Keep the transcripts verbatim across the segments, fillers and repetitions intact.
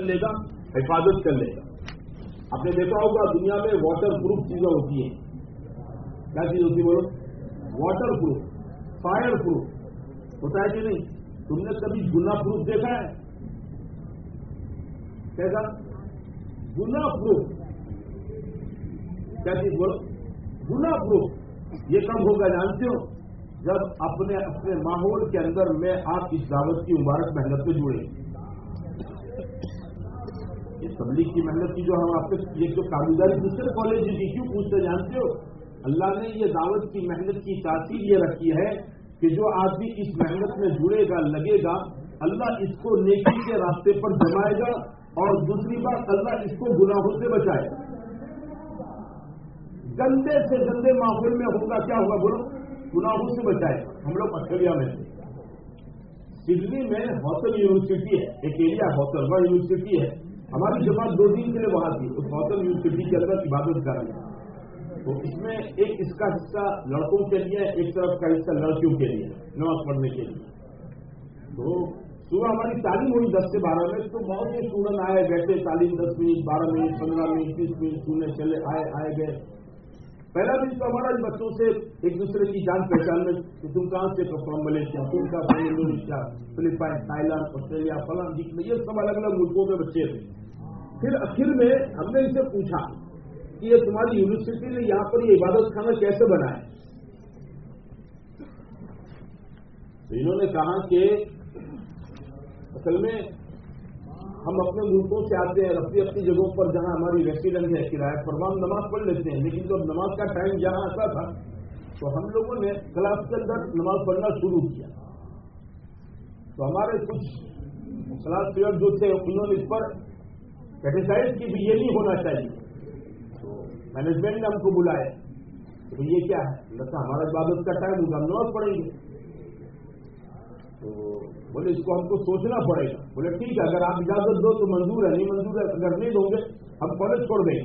کر لے گا, حفاظت کر لے گا. آپ نے دیکھا ہوگا دنیا میں واٹر پروف چیزیں ہوتی ہیں. کیا چیز ہوتی ہے بولو؟ واٹر پروف, فائر پروف ہوتا ہے کہ نہیں؟ تم نے کبھی گنا پروف دیکھا ہے؟ کیسا گنا پروف؟ کیا چیز بولو؟ گنا پروف. یہ کب ہوگا جانتے ہو؟ جب اپنے اپنے ماحول کے اندر میں آپ اس دعوت کی مبارک محنت میں جڑے. یہ تبلیغ کی محنت کی جو ہم آپ سے یہ جو کاروباری دوسرے کالج کی کیوں پوچھتے جانتے ہو؟ اللہ نے یہ دعوت کی محنت کی تاثیر یہ رکھی ہے کہ جو آدمی اس محنت میں جڑے گا, لگے گا, اللہ اس کو نیکی کے راستے پر جمائے گا, اور دوسری بات اللہ اس کو گناہوں سے بچائے گا. گندے سے گندے ماحول میں ہوگا کیا ہوگا بولو؟ گناہوں سے بچائے. ہم لوگ آسٹریلیا میں تھے, سڈنی میں ہوسل یونیورسٹی ہے, ایک ایریا ہوسل, وہ یونیورسٹی ہے. ہماری جماعت دو دن کے لیے وہاں تھی. اس ہوسل یونیورسٹی کے اندر عبادت کر رہی ہے. تو اس میں ایک اس کا حصہ لڑکوں کے لیے, ایک طرف کا حصہ لڑکیوں کے لیے نماز پڑھنے کے لیے. تو صبح ہماری تعلیم ہوئی دس سے بارہ میں, تو بہت سے اسٹوڈنٹ آئے بیٹھے, تعلیم دس منٹ بارہ منٹ پندرہ منٹ تیس منٹ سننے چلے آئے آئے گئے. پہلا دن تو ہمارا بچوں سے ایک دوسرے کی جان پہچان میں کہ تم کہاں سے, فرام ملیشیا, تم کا from Indonesia, Philippines, Thailand, Australia, فلاں, یہ سب الگ الگ ملکوں کے بچے تھے. پھر آخر میں ہم نے ان سے پوچھا کہ یہ تمہاری یونیورسٹی نے یہاں پر یہ عبادت خانہ کیسے بنا ہے؟ تو انہوں نے کہا کہ اصل میں ہم اپنے ملکوں سے آتے ہیں, اپنی اپنی جگہوں پر جہاں ہماری ریسیڈنٹ ہے, کرایہ پر ہم نماز پڑھ لیتے ہیں, لیکن جب نماز کا ٹائم جہاں آتا تھا تو ہم لوگوں نے کلاس کے اندر نماز پڑھنا شروع کیا. تو ہمارے کچھ کلاس ٹیچر جو تھے انہوں نے اس پر کریٹیسائز کی بھی, یہ نہیں ہونا چاہیے. تو مینجمنٹ نے ہم کو بلایا, تو یہ کیا ہے؟ لگتا ہمارا عبادت کا ٹائم ہوگا, ہم نماز پڑھیں گے. تو بولے اس کو ہم کو سوچنا پڑے گا. بولے ٹھیک ہے, اگر آپ اجازت دو تو منظور ہے, نہیں منظور ہے اگر نہیں دو گے ہم کالج چھوڑ دیں گے.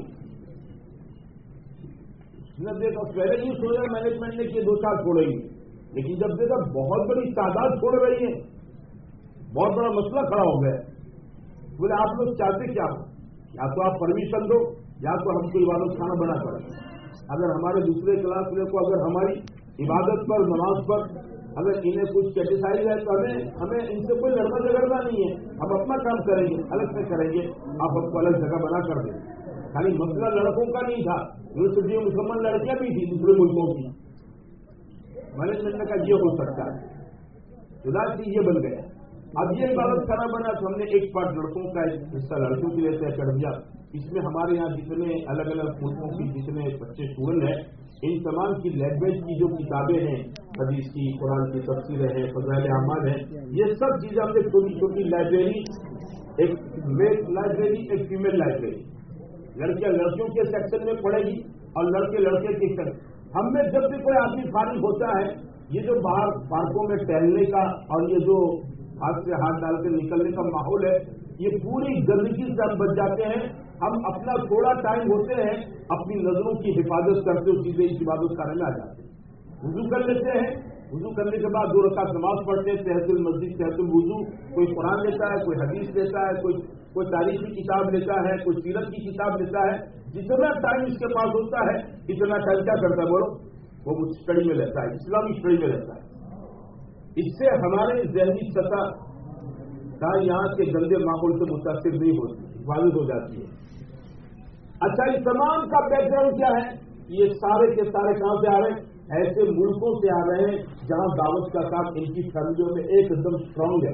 اس نے دیکھا پہلے ہی سوچا مینجمنٹ نے کہ دو چار چھوڑیں گے, لیکن جب دیکھا بہت بڑی تعداد چھوڑ رہی ہے, بہت بڑا مسئلہ کھڑا ہو گیا. بولے آپ لوگ چاہتے کیا ہو؟ یا تو آپ پرمیشن دو یا تو ہم کو عبادت خانہ بنا پڑے. اگر ہمارے دوسرے کلاس والے کو اگر ہماری عبادت پر, نماز پر اگر انہیں کچھ کریٹیسائز ہے تو ہمیں ہمیں ان سے کوئی لڑنا جھگڑنا نہیں ہے, ہم اپنا کام کریں گے, الگ سے کریں گے, آپ ہم کو الگ جگہ بنا کر دیں. خالی مسئلہ لڑکوں کا نہیں تھا, یونیورسٹی میں مسلمان لڑکیاں بھی تھیں دوسرے ملکوں کی. مینجمنٹ کا یہ ہو سکتا ہے, خدا کی یہ بن گیا. اب یہ عبادت خانہ بنا تو ہم نے ایک پارٹ لڑکوں کا, ایک حصہ لڑکوں کے لیے طے کر دیا. اس میں ہمارے یہاں جتنے الگ الگ ملکوں کی جتنے بچے اسٹوڈنٹ ہیں, ان تمام کی لینگویج کی جو کتابیں ہیں, حدیث کی, قرآن کی تفسیریں ہیں, فضائل اعمال ہیں, یہ سب چیزیں ہم نے چھوٹی چھوٹی لائبریری, ایک میل لائبریری, ایک فیمل لائبریری, لڑکیاں لڑکیوں کے سیکشن میں پڑھے گی اور لڑکے لڑکے کے سیکشن. ہم میں جب بھی کوئی آدمی فارغ ہوتا ہے, یہ جو باہر پارکوں میں ٹہلنے کا اور یہ جو ہاتھ سے ہاتھ ڈال کے نکلنے کا ماحول ہے, یہ پوری گندگی سے ہم بچ جاتے ہیں. ہم اپنا تھوڑا ٹائم ہوتے ہیں اپنی نظروں کی حفاظت کرتے ہوئے سیدھے اس عبادت خانے میں آ جاتے ہیں. وضو کر لیتے ہیں, وضو کرنے کے بعد دو رکعت نماز پڑھتے ہیں, تحت المسجد تحت الوضو. کوئی قرآن لیتا ہے, کوئی حدیث لیتا ہے, کوئی کوئی تاریخی کتاب لیتا ہے, کوئی سیرت کی کتاب لیتا ہے. جتنا ٹائم اس کے پاس ہوتا ہے اتنا ٹائم کیا کرتا ہے بولو؟ وہ اسٹڈی میں لیتا ہے, اسلامی اسٹڈی میں لیتا ہے. اس سے ہمارے ذہنی سطح کا یہاں کے گندے ماحول سے متاثر نہیں ہوتی, حفاظت ہو جاتی ہے. اچھا, اس تمام کا بیک گراؤنڈ کیا ہے؟ یہ سارے کے سارے کہاں سے آ رہے ہیں؟ ایسے ملکوں سے آ رہے ہیں جہاں دعوت کا کام ان کی فیملیوں میں ایک دم اسٹرانگ ہے.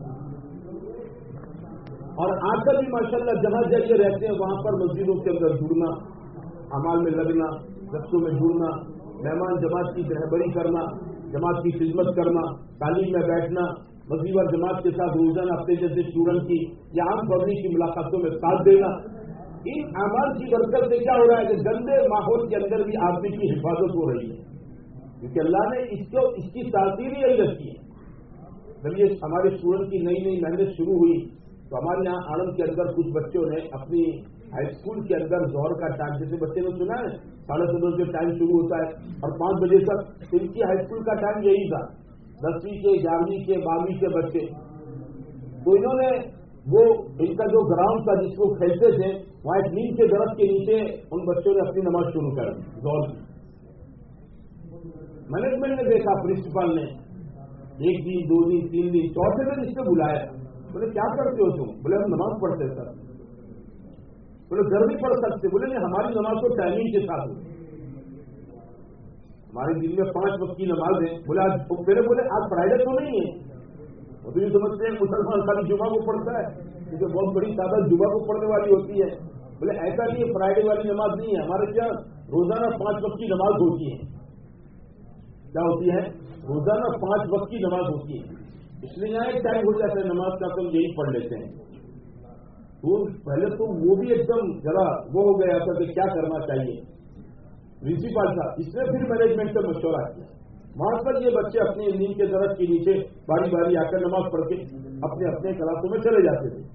اور آج کل بھی ماشاءاللہ جہاں جگہ رہتے ہیں وہاں پر مسجدوں کے اندر جڑنا, اعمال میں لگنا, رقصوں میں جڑنا, مہمان جماعت کی رہبری کرنا, جماعت کی خدمت کرنا, تعلیم میں بیٹھنا, مسجد اور جماعت کے ساتھ روزانہ اپنے جیسے اسٹوڈنٹ کی یا عام پبلک کی ملاقاتوں میں ساتھ دینا. ان اعمال کی برکت سے کیا ہو رہا ہے کہ گندے ماحول کے اندر بھی آدمی کی حفاظت ہو رہی ہے, کیونکہ اللہ نے اس کو اس کی تاثیر ہی یہی رکھی ہے. جب یہ ہمارے اسٹوڈنٹ کی نئی نئی محنت شروع ہوئی تو ہمارے یہاں آنند کے اندر کچھ بچوں نے اپنی ہائی اسکول کے اندر ظہر کا ٹائم, جیسے بچے نے سنا ہے ساڑھے سات بجے ٹائم شروع ہوتا ہے اور پانچ بجے تک ان کی ہائی اسکول کا ٹائم یہی تھا, دسویں کے, گیارہویں کے, بارہویں کے بچے. تو انہوں نے وہ ان کا جو گراؤنڈ تھا جس کو کھیلتے تھے وہاں ایک نیم کے درخت کے نیچے ان بچوں نے اپنی نماز شروع کر دی زور کی. مینجمنٹ نے دیکھا, پرنسپل نے ایک دن دو دن تین دن چوتھے دن اس سے بلایا. بولے کیا کرتے ہو تم؟ بولے ہم نماز پڑھتے سر. بولے گھر نہیں پڑھ سکتے؟ بولے نہیں, ہماری نماز تو ٹائمنگ کے ساتھ ہوتی, ہمارے دن میں پانچ وقت کی نماز ہے. بولے آج پہلے بولے آج فرائیڈے تو نہیں ہے. وہ تو یہ سمجھتے ہیں مسلمان خالی جمعہ کو پڑھتا ہے, کیونکہ بہت بڑی تعداد جمعہ کو پڑھنے والی ہوتی ہے. بولے ایسا نہیں, فرائیڈے والی نماز نہیں ہے, ہمارے کیا روزانہ پانچ وقت کی نماز ہوتی ہے. کیا ہوتی ہے؟ روزانہ پانچ وقت کی نماز ہوتی ہے. اس لیے یہاں ایک ٹائم ہو جاتا ہے نماز کا, تو یہی پڑھ لیتے ہیں. تو پہلے تو وہ بھی ایک دم ذرا وہ ہو گیا تھا کہ کیا کرنا چاہیے. پرنسپل صاحب اس نے پھر مینجمنٹ سے مشورہ کیا. وہاں پر یہ بچے اپنے نیم کے درخت کے نیچے باری باری آ کر نماز پڑھ کے اپنے اپنے کلاسوں میں چلے جاتے تھے.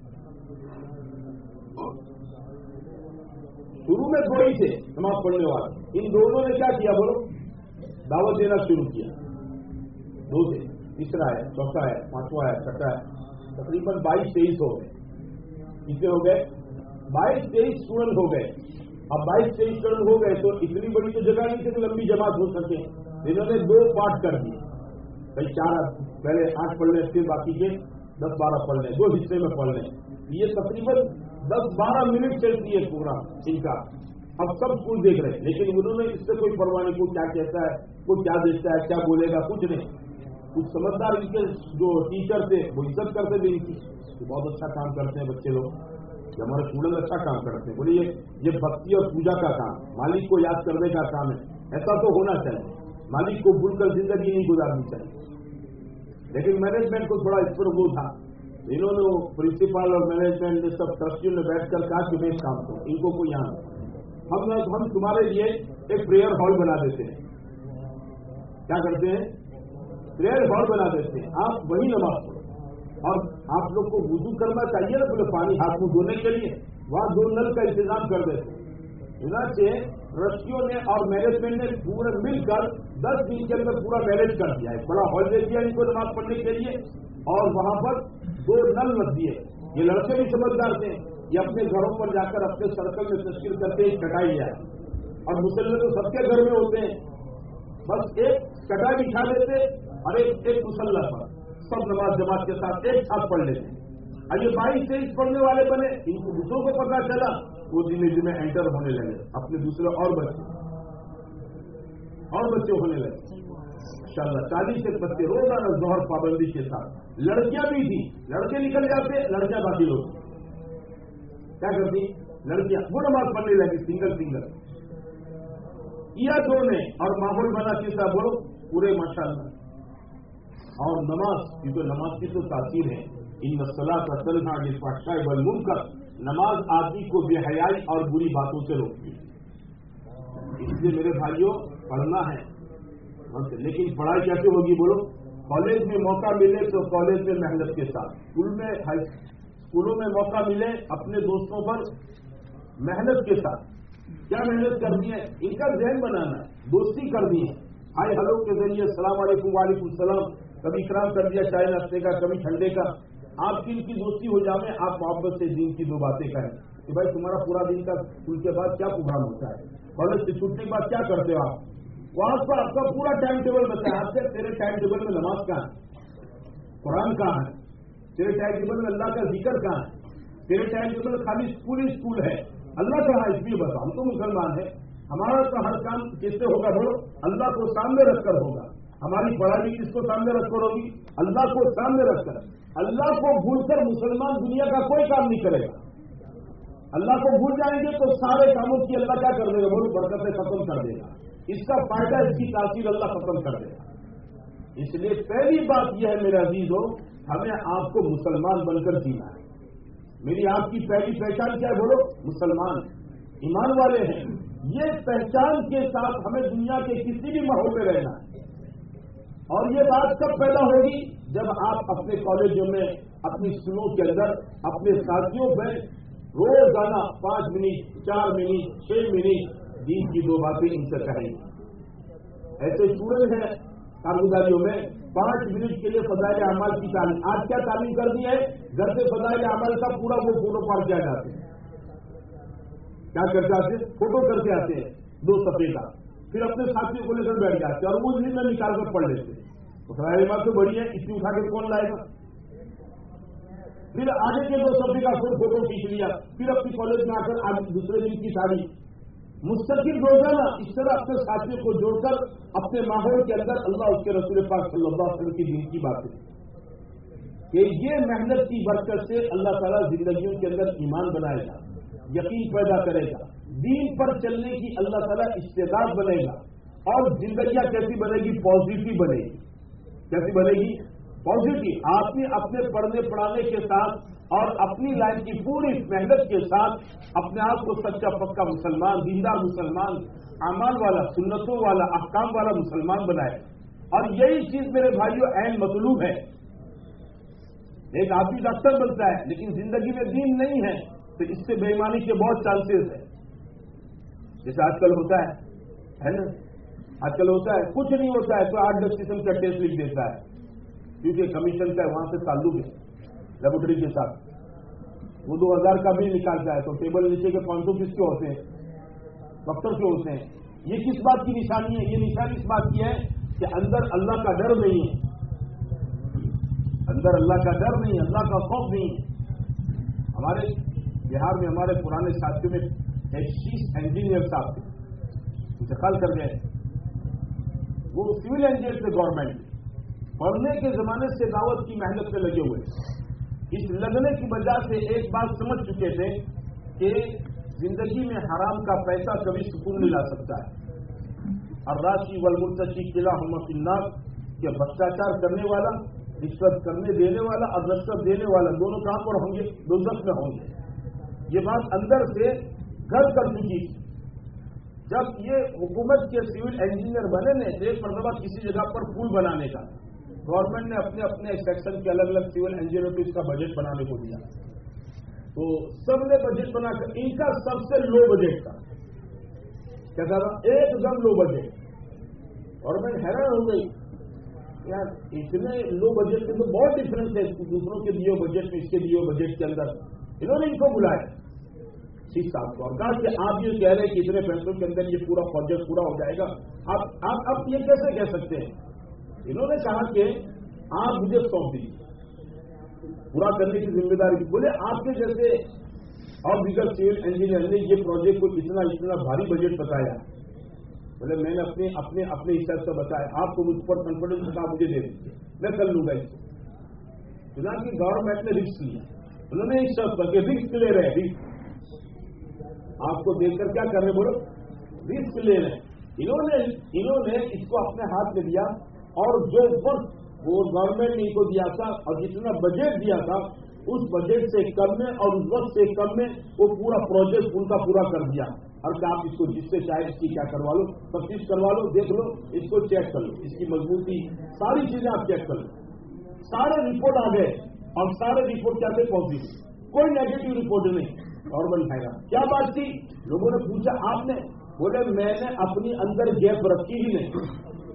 شروع میں دو ہی تھے نماز پڑھنے والے, ان دونوں نے کیا کیا بولو, دعوت دینا شروع کیا. دو تھے, تیسرا ہے, چوتھا ہے, پانچواں ہے, چھٹا ہے, تقریباً بائیس تیئیس ہو گئے. کتنے ہو گئے؟ بائیس تیئیس اسٹوڈنٹ ہو گئے. اب بائیس تیئیس اسٹوڈنٹ ہو گئے تو اتنی بڑی تو جگہ نہیں تھی کہ لمبی جماعت ہو سکے. انہوں نے دو پارٹ کر دیے. بھائی چار پہلے آٹھ پڑھ لیں, پھر باقی کے دس بارہ پڑھ لیں, دو حصے میں پڑھ لیں. یہ تقریباً دس بارہ منٹ چلتی ہے پروگرام ان کا. اب سب کچھ دیکھ رہے ہیں, لیکن انہوں نے اس سے کوئی پرواہ نہیں, کو کیا کہتا ہے, کو کیا دیکھتا ہے, کیا بولے گا, کچھ نہیں. کچھ سمجھدار ان کے جو ٹیچر تھے وہ عزت کرتے تھے ان کی, بہت اچھا کام کرتے ہیں بچے لوگ, ہمارے اسٹوڈنٹ اچھا کام کرتے ہیں. بولیے یہ بھکتی اور پوجا کا کام, مالک کو یاد کرنے کا کام ہے, ایسا تو ہونا چاہیے. مالک کو بھول کر زندگی نہیں گزارنی چاہیے. لیکن مینجمنٹ کو تھوڑا اس پر وہ تھا, انہوں نے پرنسپل اور مینجمنٹ نے سب ٹرسٹیوں نے بیٹھ کر کہا کہ میں کام کروں, ان کو کوئی یہاں ہم ہم تمہارے لیے ایک پریئر ہال بنا دیتے ہیں. کیا کرتے ہیں؟ پریئر ہال بنا دیتے ہیں, آپ وہی نماز پڑھو. اور آپ لوگ کو وضو کرنا چاہیے نا, بولے پانی ہاتھ منہ دھونے کے لیے, وہاں دو نل کا انتظام کر دیتے ہیں. چنانچہ ٹرسٹیوں نے اور مینجمنٹ نے پورے مل کر دس دن کے اندر پورا مینج کر دیا ہے. بڑا ہال دے دیا ان کو نماز پڑھنے کے لیے, اور وہاں پر دو نل رکھ دیے. یہ لڑکے بھی سمجھدار تھے, یہ اپنے گھروں پر جا کر اپنے سرکل میں تشکیل کرتے ہی کٹائی جائے. اور مسلمان تو سب کے گھر میں ہوتے ہیں, بس ایک کٹائی بچھا دیتے اور ایک ایک مسلح پر سب نماز جماعت کے ساتھ ایک ساتھ پڑھ لیتے. اب یہ بائیس تیئیس پڑھنے والے بنے, ان کو دوسروں کو پتا چلا, وہ دھیمے دھیمے انٹر ہونے لگے, اپنے دوسرے اور بچے اور بچے ہونے لگے. انشاءاللہ چالیس ایک بچے روزانہ ظہر پابندی کے ساتھ. لڑکیاں بھی تھی, لڑکے نکل جاتے, لڑکیاں باقی لوگ کیا کرتی, لڑکیاں وہ نماز پڑھنے لگی سنگل سنگل. کیا دو نے اور ماحول بنا کیسا بولو پورے ماشاءاللہ. اور نماز, کیونکہ نماز کی تو تاثیر ہے, ان الصلاۃ تنہی عن الفحشاء والمنکر, نماز آدمی کو بے حیائی اور بری باتوں سے روکتی ہے. اس لیے میرے بھائیوں پڑھنا ہے, لیکن پڑھائی کیسے ہوگی بولو؟ کالج میں موقع ملے تو کالج میں محنت کے ساتھ, اسکول میں اسکولوں میں موقع ملے اپنے دوستوں پر محنت کے ساتھ. کیا محنت کرنی ہے؟ ان کا ذہن بنانا ہے, دوستی کرنی ہے. ہائی ہلو کے ذریعے السلام علیکم وعلیکم السلام, کبھی اکرام کر دیا چائے ناشتے کا, کبھی ٹھنڈے کا. آپ کی ان کی دوستی ہو جائے, آپ محبت سے دین کی دو باتیں کہیں کہ بھائی تمہارا پورا دن کا اسکول کے بعد کیا پروگرام ہوتا ہے, کالج سے چھٹنے کے بعد کیا کرتے ہو آپ, وہاں پر آپ کا پورا ٹائم ٹیبل بتایا. آپ سے تیرے ٹائم ٹیبل میں نماز کہاں ہے, قرآن کہاں ہے, تیرے ٹائم ٹیبل میں اللہ کا ذکر کہاں ہے, تیرے ٹائم ٹیبل میں خالی اسکول ہی اسکول ہے, اللہ کہاں ہے. اس لیے بتاؤ, ہم تو مسلمان ہیں, ہمارا تو ہر کام کس سے ہوگا بولو, اللہ کو سامنے رکھ کر ہوگا. ہماری پڑھائی کس کو سامنے رکھ کر ہوگی, اللہ کو سامنے رکھ کر. اللہ کو بھول کر مسلمان دنیا کا کوئی کام نہیں کرے گا. اللہ کو بھول جائیں گے تو سارے کاموں کی اللہ کیا کر دے گا بولو, برکتیں ختم کر دے گا. اس کا فائدہ, اس کی تاثیر اللہ ختم کر دے گا. اس لیے پہلی بات یہ ہے میرے عزیزوں, ہمیں آپ کو مسلمان بن کر جینا ہے. میری آپ کی پہلی پہچان کیا ہے بولو, مسلمان ایمان والے ہیں. یہ پہچان کے ساتھ ہمیں دنیا کے کسی بھی ماحول میں رہنا ہے. اور یہ بات کب پیدا ہوگی, جب آپ اپنے کالجوں میں, اپنی اسکولوں کے اندر اپنے ساتھیوں میں روزانہ پانچ منٹ, چار منٹ, چھ منٹ دین کی دو باتیں ان سے کہیں. ایسے اسٹوڈنٹ ہیں کارگزاریوں میں پانچ منٹ کے لیے فضائل اعمال کی تعلیم. آج کیا تعلیم کر دی ہے؟ گھر سے فضائل اعمال کا پورا وہ فوٹو پاڑ کیا جاتے ہیں. کیا کرتے آتے ہیں؟ فوٹو کرتے آتے ہیں دو صفحے کا, پھر اپنے ساتھیوں کو لے کر بیٹھ جاتے ہیں اور وہ دن میں نکال کر پڑھ لیتے ہیں. تو فضائل اعمال تو بڑی ہے, اس کی اٹھا کے کون لائے گا؟ پھر آگے کے دو صفحے کا پھر فوٹو کھینچ لیا, پھر اپنی کالج میں آ کر آج دوسرے دن کی تعلیم. مستقل روزانہ اس طرح اپنے ساتھیوں کو جوڑ کر اپنے ماحول کے اندر اللہ اس کے رسول پاک صلی اللہ علیہ وسلم کی دین کی باتیں کہ یہ محنت کی برکت سے اللہ تعالیٰ زندگیوں کے اندر ایمان بنائے گا, یقین پیدا کرے گا, دین پر چلنے کی اللہ تعالیٰ استعداد بنے گا, اور زندگیاں کیسی بنے گی؟ پازیٹو بنے گی. کیسی بنے گی؟ پازیٹو. آپ نے اپنے پڑھنے پڑھانے کے ساتھ اور اپنی لائف کی پوری محنت کے ساتھ اپنے آپ کو سچا پکا مسلمان, دیندار مسلمان, اعمال والا, سنتوں والا, احکام والا مسلمان بنائے. اور یہی چیز میرے بھائیوں عین مطلوب ہے. ایک آدمی ڈاکٹر بنتا ہے لیکن زندگی میں دین نہیں ہے تو اس سے بے ایمانی کے بہت چانسز ہیں. جیسے آج کل ہوتا ہے ہے نا, آج کل ہوتا ہے کچھ نہیں ہوتا ہے تو آٹھ دس قسم کا ٹیسٹ لکھ دیتا ہے, کیونکہ کمیشن کا وہاں سے تعلق ہے لیبورٹری کے ساتھ. وہ دو ہزار کا بل نکالتا ہے تو ٹیبل نیچے کے پانچ سو کس کے ہوتے ہیں؟ ڈاکٹر کے ہوتے ہیں. یہ کس بات کی نشانی ہے؟ یہ نشانی اس بات کی ہے کہ اندر اللہ کا ڈر نہیں ہے, اندر اللہ کا ڈر نہیں ہے, اللہ کا خوف نہیں ہے. ہمارے بہار میں ہمارے پرانے ساتھیوں میں ایک شیش انجینئر صاحب تھے, انتقال کر گئے. وہ سول انجینئر تھے گورنمنٹ, پڑھنے کے زمانے سے دعوت کی محنت میں لگے ہوئے. اس لگنے کی وجہ سے ایک بات سمجھ چکے تھے کہ زندگی میں حرام کا پیسہ کبھی سکون نہیں لا سکتا ہے. اور راشی والمرتشی قلعہ ہم فی النار, کہ بھرشٹاچار کرنے والا, رشوت کرنے دینے والا اور رشوت دینے والا دونوں کہاں پر ہوں گے؟ دوزخ میں ہوں گے. یہ بات اندر سے گھر کر چکی تھی. جب یہ حکومت کے سول انجینئر بنے نے ایک مرتبہ کسی جگہ پر پل بنانے کا, گورنمنٹ نے اپنے اپنے سیکشن کے الگ الگ سول انجینئر کو اس کا بجٹ بنانے کو دیا. تو سب نے بجٹ بنا کر, ان کا سب سے لو بجٹ تھا. کیسا تھا؟ ایک دم لو بجٹ. گورنمنٹ حیران ہو گئی, یار اتنے لو بجٹ میں تو بہت ڈفرنس ہے دوسروں کے دیے بجٹ میں اس کے دیے بجٹ کے اندر. انہوں نے ان کو بلایا چیف صاحب کو اور کہا کہ آپ یہ کہہ رہے ہیں کہ اتنے پیسوں کے اندر یہ پورا پروجیکٹ پورا ہو جائے گا, آپ آپ آپ یہ کیسے کہہ سکتے ہیں؟ انہوں نے کہا کہ آپ مجھے سونپ دیجیے پورا کرنے کی ذمہ داری. بولے آپ کے جیسے اور دیگر سول انجینئر نے یہ پروجیکٹ کو اتنا اتنا بھاری بجٹ بتایا. بولے میں نے اپنے اپنے اپنے حساب سے بتایا, آپ کو مجھ پر کانفیڈنس بتا مجھے دے دیجیے, میں کر لوں گا اس کو. چنانچہ گورنمنٹ نے رسک لیا. انہوں نے اس شخص پر کہ رسک لے رہے ہیں, آپ کو دیکھ کر کیا کر رہے بولو, رسک لے رہے ہیں. انہوں نے انہوں نے اس کو اپنے ہاتھ میں دیا اور جو وقت وہ گورنمنٹ نے ان کو دیا تھا اور جتنا بجٹ دیا تھا اس بجٹ سے کم میں اور اس وقت سے کم میں وہ پورا پروجیکٹ ان کا پورا کر دیا. اور کہ آپ اس کو جس سے چاہے اس کی کیا کروا لو, تفتیش کروا لو, دیکھ لو, اس کو چیک کر لو, اس کی مضبوطی ساری چیزیں آپ چیک کر لو. سارے رپورٹ آ گئے اور سارے رپورٹ کیا تھے؟ پازیٹو, کوئی نیگیٹو رپورٹ نہیں. گورنمنٹ کھائے گا. کیا بات تھی؟ لوگوں نے پوچھا آپ نے, بولے میں نے اپنی اندر گیپ رکھی ہی نہیں.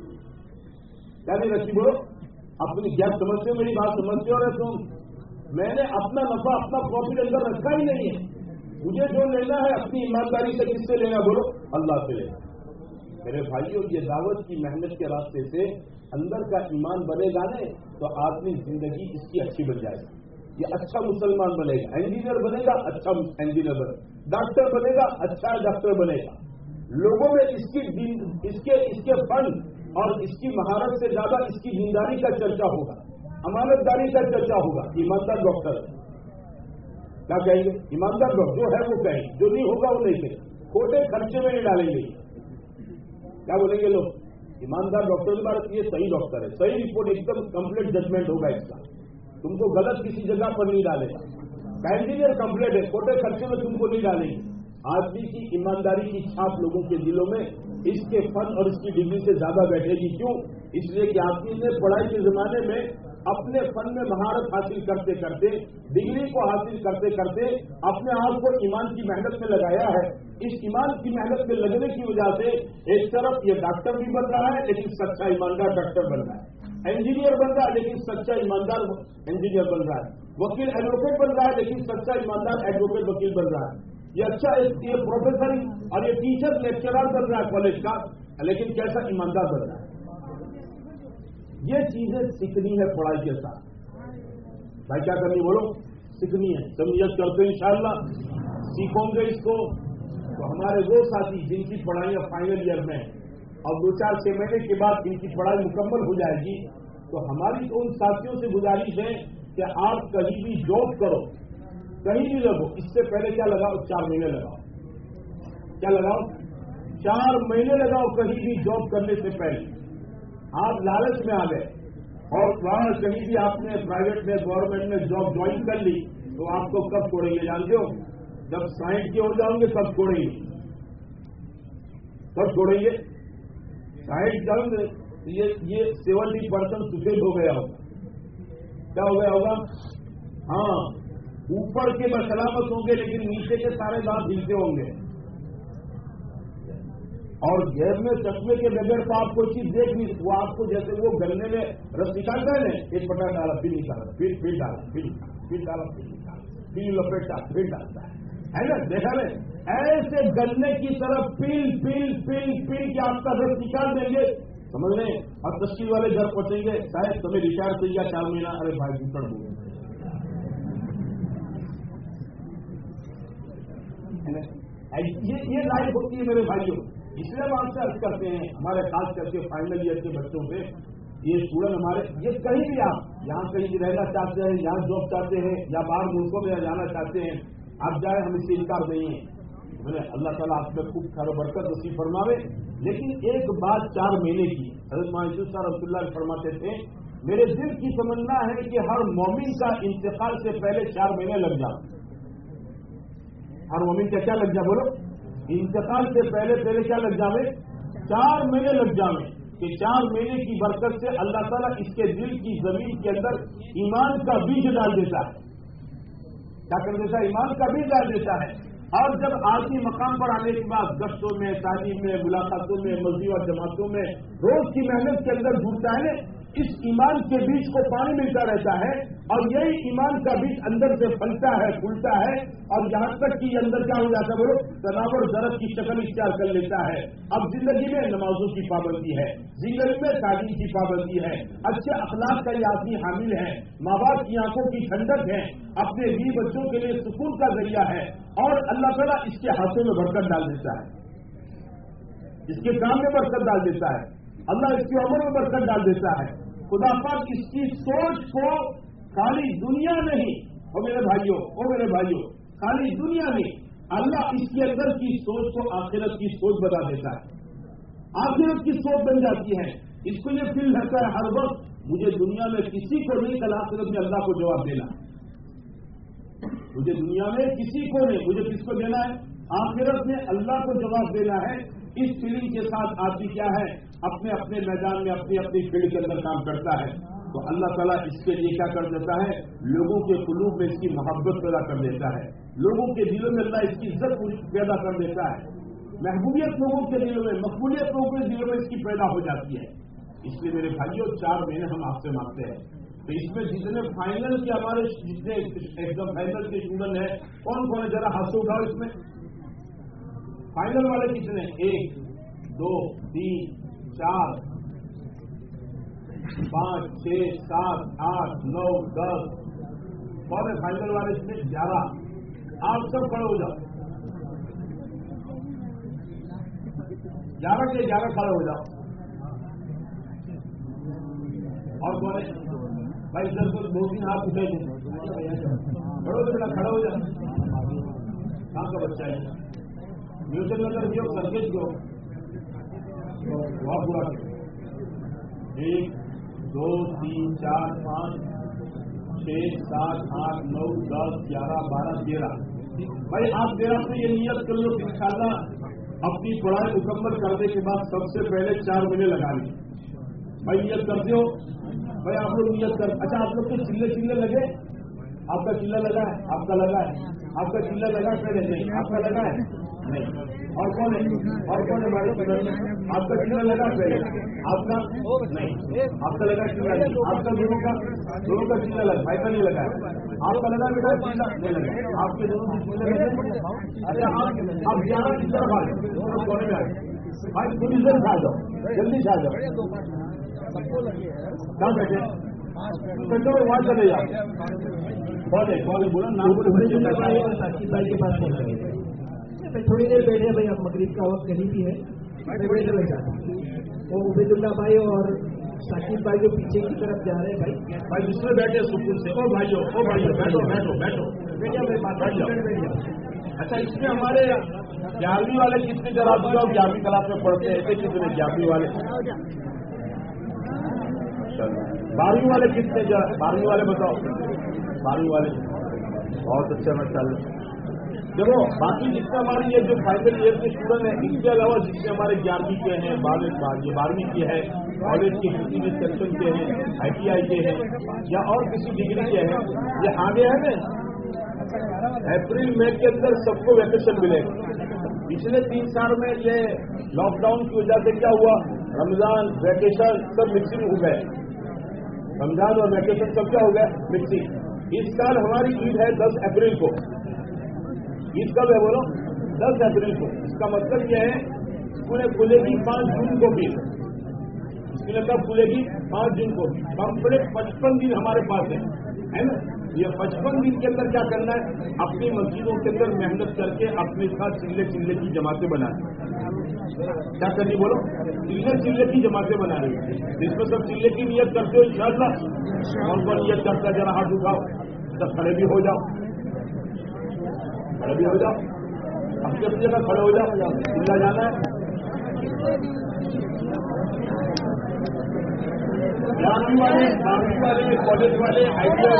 کیا نہیں رکھی بولو؟ اپنی گیپ سمجھتے ہو, میری بات سمجھتے ہو رہے تم؟ میں نے اپنا نفع اپنا پروفٹ اندر رکھا ہی نہیں ہے. مجھے جو لینا ہے اپنی ایمانداری سے کس سے لینا بولو؟ اللہ سے لینا. میرے بھائیوں یہ دعوت کی محنت کے راستے سے اندر کا ایمان بنے گا نہیں تو آدمی زندگی اس کی اچھی بن جائے گی. یہ اچھا مسلمان بنے گا, انجینئر بنے گا اچھا انجینئر بنے گا, ڈاکٹر بنے گا اچھا ڈاکٹر بنے گا. لوگوں میں اس کی اس کے اس کے فن اور اس کی مہارت سے زیادہ اس کی دینداری کا چرچا ہوگا, امانت داری کا چرچا ہوگا. ایماندار ڈاکٹر کیا کہیں گے؟ ایماندار ڈاکٹر جو ہے وہ کہیں, جو نہیں ہوگا وہ نہیں کہیں, کھوٹے خرچے میں نہیں ڈالیں گے. کیا بولیں گے لوگ؟ ایماندار ڈاکٹر کے بارے یہ صحیح ڈاکٹر ہے, صحیح رپورٹ ایک دم کمپلیٹ ججمنٹ ہوگا اس کا, تم کو غلط کسی جگہ پر نہیں ڈالے گا. انجینئر کمپلیٹ ہے, کھوٹے خرچے میں تم کو نہیں ڈالیں گے. آدمی کی ایمانداری کی چھاپ لوگوں کے دلوں میں اس کے فن اور اس کی ڈگری سے زیادہ بیٹھے گی. کیوں؟ اس لیے کہ آدمی نے پڑھائی کے زمانے میں اپنے فن میں مہارت حاصل کرتے کرتے, ڈگری کو حاصل کرتے کرتے اپنے آپ کو ایمان کی محنت میں لگایا ہے. اس ایمان کی محنت میں لگنے کی وجہ سے ایک طرف یہ ڈاکٹر بھی بن رہا ہے لیکن سچا ایماندار ڈاکٹر بن رہا ہے. इंजीनियर बन रहा है लेकिन सच्चा ईमानदार इंजीनियर बन रहा है, वकील एडवोकेट बन रहा है लेकिन सच्चा ईमानदार एडवोकेट वकील बन रहा है, ये अच्छा ये प्रोफेसर और ये टीचर लेक्चरर बन रहा है कॉलेज का, लेकिन कैसा ईमानदार बन रहा है। ये चीजें सीखनी है पढ़ाई के साथ। भाई क्या करनी बोलो, सीखनी है। सब नियत करते हैं इंशाअल्लाह सीखोगे इसको। तो हमारे वो साथी जिनकी पढ़ाई फाइनल ईयर में और दो चार छह महीने के बाद इनकी पढ़ाई मुकम्मल हो जाएगी, तो हमारी तो उन साथियों से गुजारिश है कि आप कहीं भी जॉब करो, कहीं भी लगो, इससे पहले क्या लगाओ, चार महीने लगाओ। क्या लगाओ, चार महीने लगाओ कहीं भी जॉब करने से पहले। आप लालच में आ गए और वहां कहीं भी आपने प्राइवेट में गवर्नमेंट में जॉब ज्वाइन कर ली, तो आपको कब छोड़ेंगे जानते हो? जब साइंस की ओर जाओगे तब छोड़ेंगे। कब छोड़ेंगे? साइंस जाओगे ये ये सेवेंटी परसेंट सुसेड हो गया होगा। क्या हो गया होगा? हाँ, ऊपर के बसलामत होंगे लेकिन नीचे के सारे दांत हिलते होंगे। और घेर में चश्मे के बगैर तो आप कोई चीज देख नहीं, वो आपको जैसे वो गन्ने में रस निकालता है ना, एक पटा डाला फिर निकाला, फिर फिर डाला, फिर निकाला, फिर डाला, फिर निकाला, फिर लपेटा, फिर डालता है, है ना? देखा नहीं? ऐसे गन्ने की तरफ पील पील पील पील के आपका रस निकाल देंगे, समझ रहे? और तस्वीर वाले घर पहुंचेंगे, शायद तुम्हें रिटायर कर गया चार महीना, अरे भाई भूषण बोल ये ये लाइफ होती है मेरे भाइयों। इसलिए हम आपसे अर्ज करते हैं, हमारे खास करके फाइनल ईयर के बच्चों से, ये स्टूडेंट हमारे, ये कहीं भी आप यहाँ कहीं भी रहना चाहते हैं, यहाँ जॉब चाहते हैं या बाहर मुल्कों में जाना चाहते हैं, आप जाए, हम इससे इनकार नहीं है। मैंने अल्लाह ताला आप में खूब खैर बरकत नसीब फरमावे। लेकिन एक बात चार महीने की, हज़रत मायूसूफ साहब रसूलुल्लाह फरमाते थे, मेरे दिल की तमन्ना है कि हर मोमिन का इंतकाल से पहले चार महीने लग जाओ। हर मोमिन का क्या लग जाए बोलो? इंतकाल से पहले पहले क्या लग जावे? चार महीने लग जावे। कि चार महीने की बरकत से अल्लाह ताला इसके दिल की जमीन के अंदर ईमान का बीज डाल देता है। क्या कर देता है? ईमान का बीज डाल देता है। और जब आदमी मकाम पर आने के बाद गश्तों में, तालीम में, मुलाकातों में, मस्जिद और जमातों में रोज की मेहनत के अंदर जुटता है, इस ईमान के बीज को पानी मिलता रहता है और यही ईमान का बीज अंदर से फलता है, फूलता है और यहां तक कि अंदर क्या हो जाता है बोलो? तनावर जरत की शक्ल इख्तियार कर लेता है। अब जिंदगी में नमाजों की पाबंदी है, जिंदगी में तालीम की पाबंदी है, अच्छे अखलाक का ये आदमी हामिल है, माँ बाप की आंखों की ठंडक है, अपने बीवी बच्चों के लिए सुकून का जरिया है और अल्लाह ताला इसके हाथों में बरकत डाल देता है, इसके काम में बरकत डाल देता है, अल्लाह इसकी उम्र में बरकत डाल देता है। खुदा पाक इसकी सोच को खाली दुनिया नहीं, ओ मेरे भाइयों, ओ मेरे भाइयों, खाली दुनिया नहीं, अल्लाह इसके अंदर की सोच को आखिरत की सोच बता देता है। आखिरत की सोच बन जाती है। इसको ये फील रहता है हर वक्त, मुझे दुनिया में किसी को नहीं, कल आखिरत में अल्लाह को जवाब देना। मुझे दुनिया में किसी को नहीं, मुझे किसको देना है? आखिरत में अल्लाह को जवाब देना है। इस फीलिंग के साथ आदमी क्या है? अपने अपने मैदान में अपनी अपनी फील्ड के अंदर काम करता है। तो अल्लाह ताला इसके लिए क्या कर देता है? लोगों के कुलूब में इसकी मोहब्बत पैदा कर देता है, लोगों के दिलों में अल्लाह इसकी इज्जत पैदा कर देता है, महबूबियत लोगों के दिलों में, मकबूलियत लोगों के दिलों में इसकी पैदा हो जाती है। इसलिए मेरे भाइयों, चार महीने हम आपसे मांगते हैं। तो इसमें जितने फाइनल के हमारे जितने एकदम फाइनल के स्टूडेंट हैं, कौन कौन है? जरा हाथ से उठाओ। इसमें फाइनल वाले कितने? एक, दो, तीन, चार, पांच, छह, सात, आठ, नौ, दस। कौन है फाइनल वाले? इसमें ग्यारह। आप सब खड़े हो जाओ, ग्यारह के ग्यारह खड़े हो जाओ। और कौन है भाई? सर को दो तीन हाथ उठे थे, खड़े हो जाओ, खड़े हो जाओ। कहाँ का बच्चा है? म्यूचुअल नगर भी हो, सर्किट भी हो, बहुत बुरा। एक, दो, तीन, चार, पाँच, छह, सात, आठ, नौ, दस, ग्यारह, बारह, तेरह। भाई आप तेरह से ये नियत कर लो कि इंशाअल्लाह अपनी पढ़ाई मुकम्मल करने के बाद सबसे पहले चार महीने लगा ली। भाई नियत करते हो? भाई आप लोग नियत कर। अच्छा, आप लोग तो चिल्ले चिल्ले लगे? आपका चिल्ला लगा है? आपका लगा है? आपका चिल्ला लगा? पहले नहीं, आपका लगा है? नहीं। और कौन है और कौन है हमारे चैनल में? आपका चैनल लगा पहले? आपका नहीं, आपका लगा चैनल? आपका दोनों का दोनों का चैनल लगा, भाई का नहीं लगा है। आपका लगा बेटा चैनल नहीं लगा, आपके दोनों की चैनल लगे। अच्छा आप आप ग्यारह की तरफ आ जाओ, कोने में आ जाओ भाई, पुलिस से आ जाओ, जल्दी से आ जाओ। कहाँ बैठे? चलो वहाँ चले जाओ। कौन है कौन है बोला नाम बोले भाई और साकिब भाई के पास पहुंच गए। थोड़ी देर बैठे भाई, अब मगरिब का वक्त कहीं भी है, बैठे बैठ जाते हैं। वो उबैदुल्ला भाई और साकिब भाई जो पीछे की तरफ जा रहे हैं भाई भाई दूसरे बैठे सुकून से। ओ भाइयों ओ भाइयों बैठो बैठो बैठो बैठो भाई बात बैठ जाओ। अच्छा इसमें हमारे ग्यारहवीं वाले कितने जरा दिया और ग्यारहवीं क्लास में पढ़ते हैं ऐसे कितने ग्यारहवीं वाले? बारहवीं वाले कितने जरा बारहवीं वाले बताओ? बारहवीं वाले बहुत अच्छा माशाल्लाह। देखो बाकी जितने हमारी ये जो फाइनल ईयर के स्टूडेंट हैं, इसके अलावा जितने हमारे ग्यारहवीं के हैं, बारहवीं बारहवीं के हैं, कॉलेज के किसी भी सेक्शन के हैं, आईटीआई के हैं या और किसी डिग्री के हैं, ये आगे है ना अप्रैल मई के अंदर सबको वैकेशन मिलेगा। पिछले तीन साल में ये लॉकडाउन की वजह से क्या हुआ, रमजान वैकेशन सब मिक्सिंग हो गए, रमजान और वैकेशन सब क्या हो गया मिक्सिंग। इस साल हमारी ईद है दस अप्रैल को। ईद कब है बोलो? दस अप्रैल को। इसका मतलब यह है स्कूलें खुलेगी पांच जून को भी, स्कूलें कब खुलेगी? पांच जून को। कंप्लीट पचपन दिन हमारे पास है, है ना? ये पचपन दिन के अंदर क्या करना है, अपनी मस्जिदों के अंदर मेहनत करके अपने साथ चिल्ले चिल्ले की जमातें बनानी। क्या करनी बोलो? चिल्ले चिल्ले की जमातें बना रही है, जिसमें सब चिल्ले की नियत करते हो इंशाअल्लाह। कौन कौन नियत करता जरा हाथ उठाओ, सब खड़े भी हो जाओ, खड़े भी हो जाओ, अपनी अपनी जगह खड़े हो जाओ, चिल्ला जाना है। ग्यारहवीं वाले बारहवीं वाले कॉलेज वाले आईटीआई